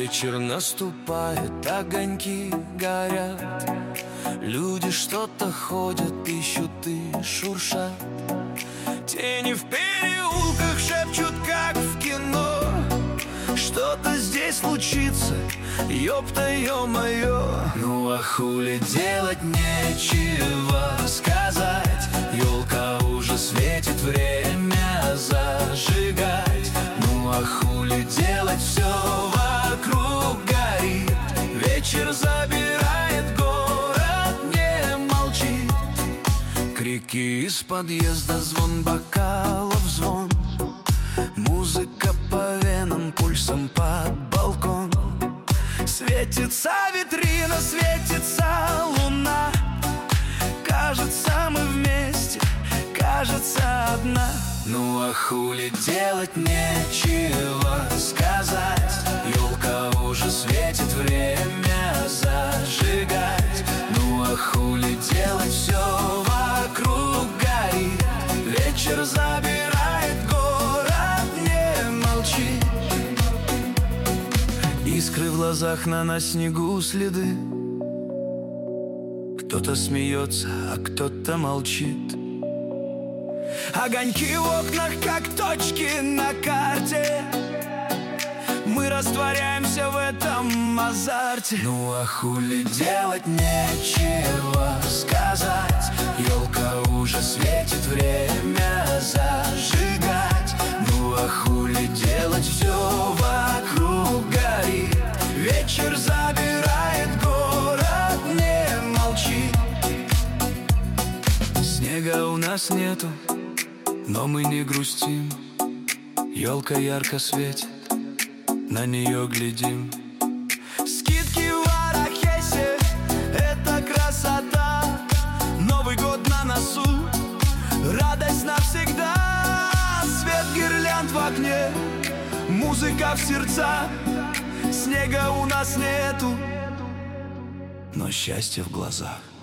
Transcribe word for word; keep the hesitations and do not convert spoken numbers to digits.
Вечер наступает, огоньки горят, люди что-то ходят, ищут и шуршат. Тени в переулках шепчут, как в кино. Что-то здесь случится, ёпта, ё-моё. Ну а хули делать, нечего сказать. Ёлка уже светит, время зажигать. Ну а хули делать, всё вокруг горит. Вечер забирает, город не молчит. Крики из подъезда, звон бокалов, звон. Музыка по венам, пульсом под балкон. Светится витрина, светится луна. Кажется, мы вместе, кажется, одна. Ну а хули делать, нечего сказать. Ёлка уже светит, время зажигать. Ну а хули делать, всё вокруг горит. Вечер забирает, город не молчит. Искры в глазах, на на снегу следы. Кто-то смеется, а кто-то молчит. Огоньки в окнах, как точки на карте. Мы растворяемся в этом азарте. Ну а хули делать, нечего сказать. Ёлка уже светит, время зажигать. Ну а хули делать, всё вокруг горит. Вечер забирает, город не молчит. Снега у нас нету, но мы не грустим. Ёлка ярко светит, на нее глядим. Скидки в Арахесе, это красота. Новый год на носу, радость навсегда. Свет гирлянд в окне, музыка в сердца. Снега у нас нету, но счастье в глазах.